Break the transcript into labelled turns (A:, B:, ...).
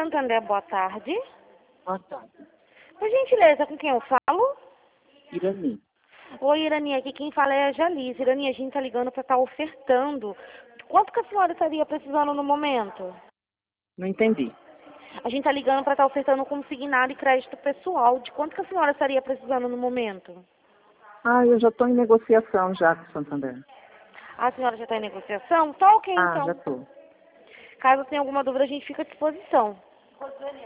A: Santander, boa tarde.
B: Boa tarde.
A: Por gentileza, com quem eu falo?
B: Irani.
A: Oi, Irani, aqui quem fala é a Jalice. Irani, a gente tá ligando para estar ofertando. Quanto que a senhora estaria precisando no momento?
B: Não entendi.
A: A gente tá ligando para estar ofertando consignado e crédito pessoal. De quanto que a senhora estaria precisando no momento?
B: Ah, eu já estou em negociação já com o Santander.
A: A senhora já está em negociação? Tá ok,
B: Ah, já
A: então.
B: estou.
A: Caso tenha alguma dúvida, a gente fica à disposição.